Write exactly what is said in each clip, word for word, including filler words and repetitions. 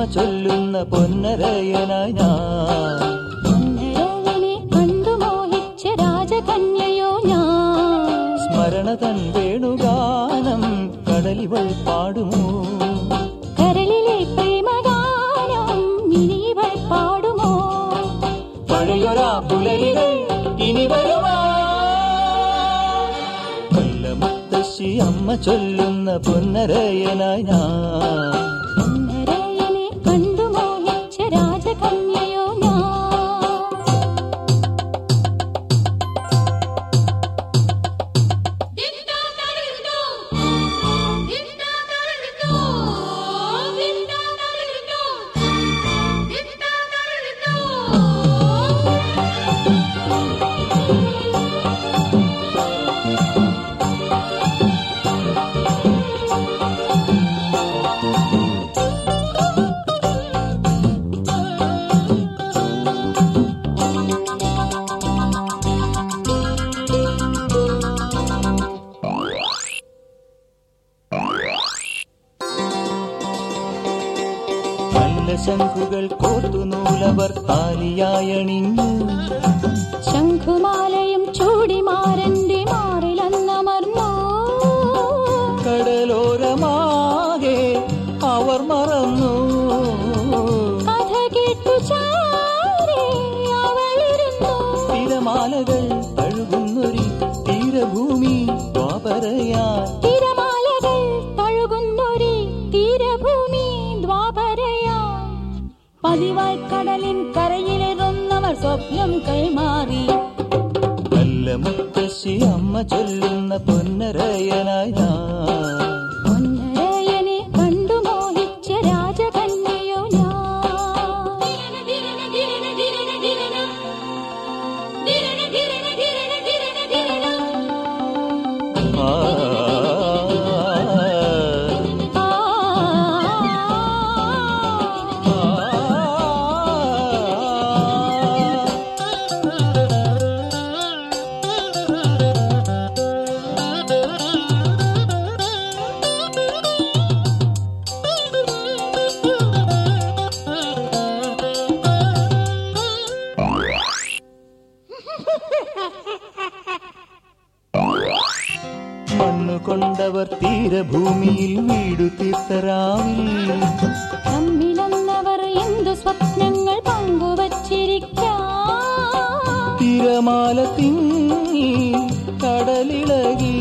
ചൊല്ലുന്ന പൊന്നരയനായി ഞാൻ. പൊന്നരയനെ കണ്ടു മോഹിച്ച രാജകന്യയോ ഞാൻ. സ്മരണ തൻ വേണുഗാനം കടലിവൾ പാടുമോ? കരളിലെ പ്രേമഗാനം ഇനിവൾ പാടുമോ? പഴയൊരാ പുലരികൾ ഇനി വരുമോ? മുത്തശ്ശി അമ്മ ചൊല്ലുന്ന പൊന്നരയനായി ഞാൻ. പൊന്നരയനെ കണ്ടു മോഹിച്ച രാജകന്യയോ ഞാൻ. ശംഖുകൾ കോത്തുനൂലവർ താലിയായണിഞ്ഞു. ശംഖുമാലയും ചൂടിമാരന്റെ മാറിലന്നമർന്നു. കടലോരമാകെ അവർ മറന്നു. കഥ കേട്ടു ചാരി അവളിരുന്നു. തിരമാലകൾ തഴുകുന്നൊരി തീരഭൂമി ദ്വാപരയാ. തിരമാലകൾ തഴുകുന്നൊരി തീരഭൂമി ദ്വാപരയാ. പതിവായി കടലിൻ കരയിലിരുന്നവർ സ്വപ്നം കൈമാറി. നല്ല മുത്തശ്ശി അമ്മ ചൊല്ലുന്ന പൊന്നരയനായി ഞാൻ. പൊന്നരയനെ കണ്ടു മോഹിച്ച രാജകന്യയോ ഞാൻ. മണ്ണുകൊണ്ടവർ തീരഭൂമിയിൽ വീടു തീർത്തരാവിൽ. തമ്മിലന്നവർ എന്തു സ്വപ്നങ്ങൾ പങ്കുവച്ചിരിക്കാം. തിരമാല തിങ്ങി കടലിളകി.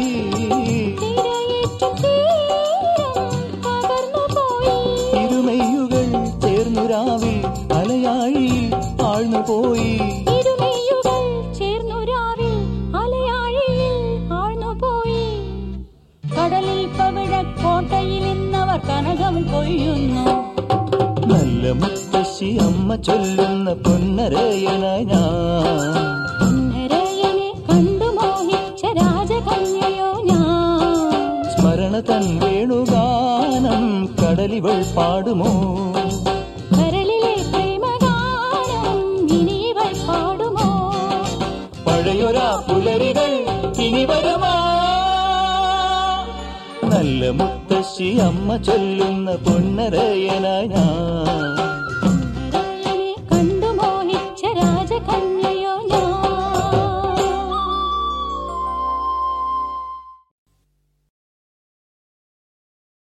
ഇരുമയുകൾ ചേർന്നു രാവിൽ അലയാഴിയിൽ ആഴ്ന്നുപോയി. ഇരുമയുകൾ ചേർന്നു രാവിൽ അലയാഴിയിൽ ആഴ്ന്നുപോയി. കടലിൽ പവിഴക്കോട്ടയിൽ ഇന്നവർ കനകം കൊയ്യുന്നു. നല്ല മുത്തശ്ശി അമ്മ ചൊല്ലുന്ന പൊന്നരയനായി ഞാൻ. പൊന്നരയനെ കണ്ടു മോഹിച്ച രാജകന്യയോ ഞാൻ. സ്മരണ തൻ വേണുഗാനം കടലിവൾ പാടുമോ? കരളിലെ പ്രേമഗാനം ഇനിവൾ പാടുമോ? പഴയൊരാ പുലരികൾ ഇനി വരുമോ? നല്ല മുത്തശ്ശി അമ്മ ചൊല്ലുന്ന പൊന്നരയനായി ഞാൻ.